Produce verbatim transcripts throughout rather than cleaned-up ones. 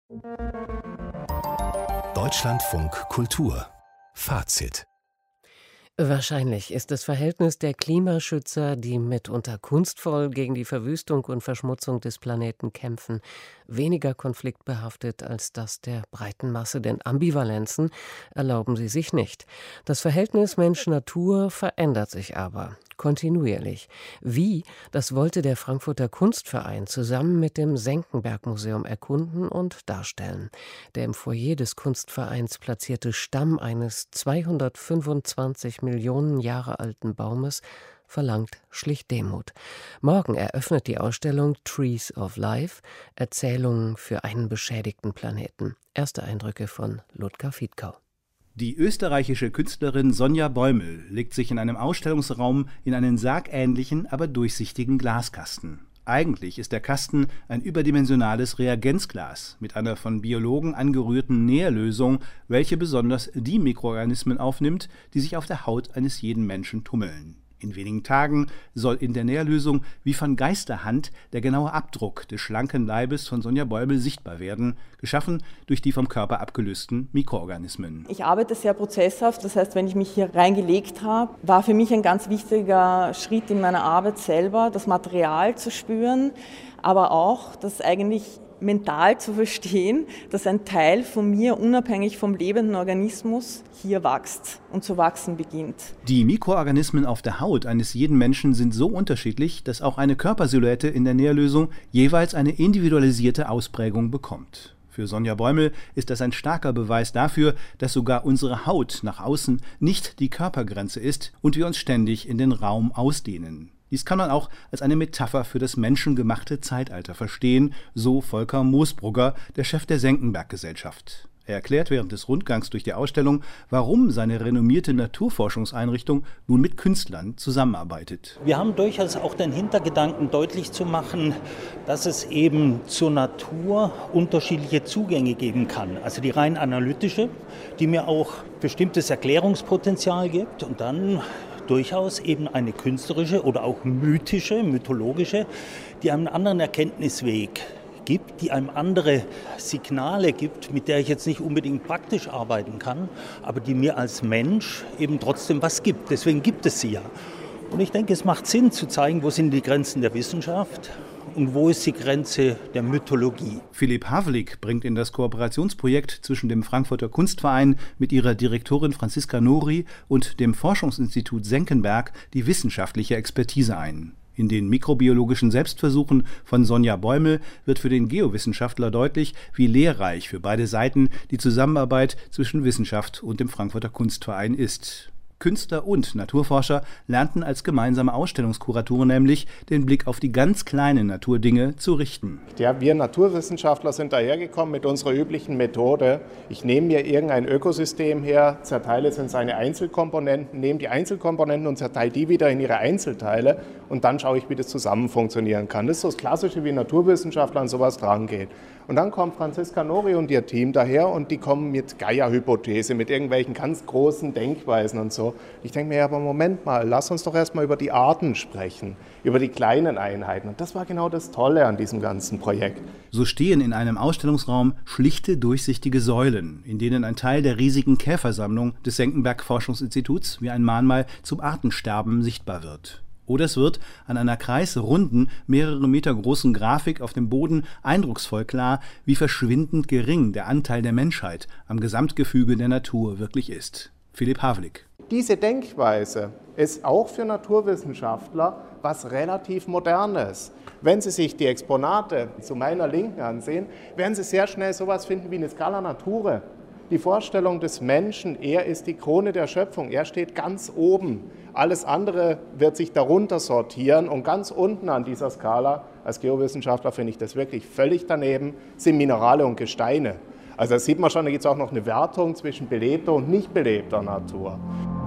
Deutschlandfunk Kultur Fazit. Wahrscheinlich ist das Verhältnis der Klimaschützer, die mitunter kunstvoll gegen die Verwüstung und Verschmutzung des Planeten kämpfen, weniger konfliktbehaftet als das der breiten Masse, denn Ambivalenzen erlauben sie sich nicht. Das Verhältnis Mensch-Natur verändert sich aber kontinuierlich. Wie, das wollte der Frankfurter Kunstverein zusammen mit dem Senckenberg-Museum erkunden und darstellen. Der im Foyer des Kunstvereins platzierte Stamm eines zweihundertfünfundzwanzig Millionen Jahre alten Baumes verlangt schlicht Demut. Morgen eröffnet die Ausstellung Trees of Life, Erzählungen für einen beschädigten Planeten. Erste Eindrücke von Ludger Fietkau. Die österreichische Künstlerin Sonja Bäumel legt sich in einem Ausstellungsraum in einen sargähnlichen, aber durchsichtigen Glaskasten. Eigentlich ist der Kasten ein überdimensionales Reagenzglas mit einer von Biologen angerührten Nährlösung, welche besonders die Mikroorganismen aufnimmt, die sich auf der Haut eines jeden Menschen tummeln. In wenigen Tagen soll in der Nährlösung wie von Geisterhand der genaue Abdruck des schlanken Leibes von Sonja Bäumel sichtbar werden, geschaffen durch die vom Körper abgelösten Mikroorganismen. Ich arbeite sehr prozesshaft, das heißt, wenn ich mich hier reingelegt habe, war für mich ein ganz wichtiger Schritt in meiner Arbeit selber, das Material zu spüren, aber auch das eigentlich mental zu verstehen, dass ein Teil von mir unabhängig vom lebenden Organismus hier wächst und zu wachsen beginnt. Die Mikroorganismen auf der Haut eines jeden Menschen sind so unterschiedlich, dass auch eine Körpersilhouette in der Nährlösung jeweils eine individualisierte Ausprägung bekommt. Für Sonja Bäumel ist das ein starker Beweis dafür, dass sogar unsere Haut nach außen nicht die Körpergrenze ist und wir uns ständig in den Raum ausdehnen. Dies kann man auch als eine Metapher für das menschengemachte Zeitalter verstehen, so Volker Moosbrugger, der Chef der Senckenberg-Gesellschaft. Er erklärt während des Rundgangs durch die Ausstellung, warum seine renommierte Naturforschungseinrichtung nun mit Künstlern zusammenarbeitet. Wir haben durchaus auch den Hintergedanken deutlich zu machen, dass es eben zur Natur unterschiedliche Zugänge geben kann. Also die rein analytische, die mir auch bestimmtes Erklärungspotenzial gibt, und dann durchaus eben eine künstlerische oder auch mythische, mythologische, die einen anderen Erkenntnisweg gibt, die einem andere Signale gibt, mit der ich jetzt nicht unbedingt praktisch arbeiten kann, aber die mir als Mensch eben trotzdem was gibt. Deswegen gibt es sie ja. Und ich denke, es macht Sinn zu zeigen, wo sind die Grenzen der Wissenschaft und wo ist die Grenze der Mythologie. Philipp Havlik bringt in das Kooperationsprojekt zwischen dem Frankfurter Kunstverein mit ihrer Direktorin Franziska Nori und dem Forschungsinstitut Senckenberg die wissenschaftliche Expertise ein. In den mikrobiologischen Selbstversuchen von Sonja Bäumel wird für den Geowissenschaftler deutlich, wie lehrreich für beide Seiten die Zusammenarbeit zwischen Wissenschaft und dem Frankfurter Kunstverein ist. Künstler und Naturforscher lernten als gemeinsame Ausstellungskuratoren nämlich, den Blick auf die ganz kleinen Naturdinge zu richten. Ja, wir Naturwissenschaftler sind dahergekommen mit unserer üblichen Methode. Ich nehme mir irgendein Ökosystem her, zerteile es in seine Einzelkomponenten, nehme die Einzelkomponenten und zerteile die wieder in ihre Einzelteile und dann schaue ich, wie das zusammen funktionieren kann. Das ist so das Klassische, wie Naturwissenschaftler an sowas drangehen. Und dann kommt Franziska Nori und ihr Team daher und die kommen mit Gaia-Hypothese, mit irgendwelchen ganz großen Denkweisen und so. Ich denke mir, ja, aber Moment mal, lass uns doch erstmal über die Arten sprechen, über die kleinen Einheiten. Und das war genau das Tolle an diesem ganzen Projekt. So stehen in einem Ausstellungsraum schlichte, durchsichtige Säulen, in denen ein Teil der riesigen Käfersammlung des Senckenberg-Forschungsinstituts wie ein Mahnmal zum Artensterben sichtbar wird. Oder es wird an einer kreisrunden, mehrere Meter großen Grafik auf dem Boden eindrucksvoll klar, wie verschwindend gering der Anteil der Menschheit am Gesamtgefüge der Natur wirklich ist. Philipp Havlik. Diese Denkweise ist auch für Naturwissenschaftler was relativ Modernes. Wenn Sie sich die Exponate zu meiner Linken ansehen, werden Sie sehr schnell sowas finden wie eine Scala Naturae. Die Vorstellung des Menschen, er ist die Krone der Schöpfung, er steht ganz oben. Alles andere wird sich darunter sortieren und ganz unten an dieser Skala, als Geowissenschaftler finde ich das wirklich völlig daneben, sind Minerale und Gesteine. Also da sieht man schon, da gibt es auch noch eine Wertung zwischen belebter und nicht belebter Natur.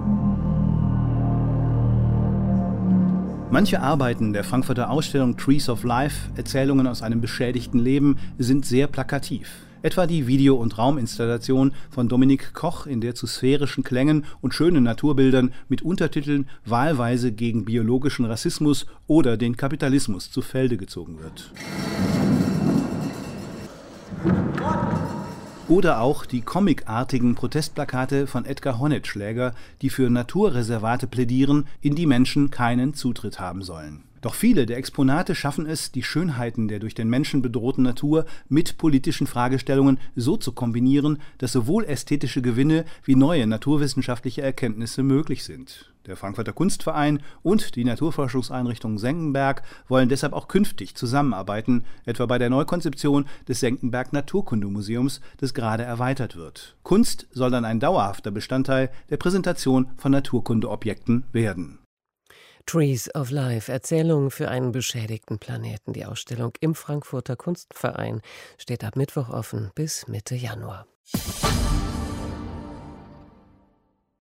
Manche Arbeiten der Frankfurter Ausstellung Trees of Life, Erzählungen aus einem beschädigten Leben, sind sehr plakativ. Etwa die Video- und Rauminstallation von Dominik Koch, in der zu sphärischen Klängen und schönen Naturbildern mit Untertiteln wahlweise gegen biologischen Rassismus oder den Kapitalismus zu Felde gezogen wird. Oder auch die comicartigen Protestplakate von Edgar Honetschläger, die für Naturreservate plädieren, in die Menschen keinen Zutritt haben sollen. Doch viele der Exponate schaffen es, die Schönheiten der durch den Menschen bedrohten Natur mit politischen Fragestellungen so zu kombinieren, dass sowohl ästhetische Gewinne wie neue naturwissenschaftliche Erkenntnisse möglich sind. Der Frankfurter Kunstverein und die Naturforschungseinrichtung Senckenberg wollen deshalb auch künftig zusammenarbeiten, etwa bei der Neukonzeption des Senckenberg Naturkundemuseums, das gerade erweitert wird. Kunst soll dann ein dauerhafter Bestandteil der Präsentation von Naturkundeobjekten werden. Trees of Life, Erzählungen für einen beschädigten Planeten. Die Ausstellung im Frankfurter Kunstverein steht ab Mittwoch offen bis Mitte Januar.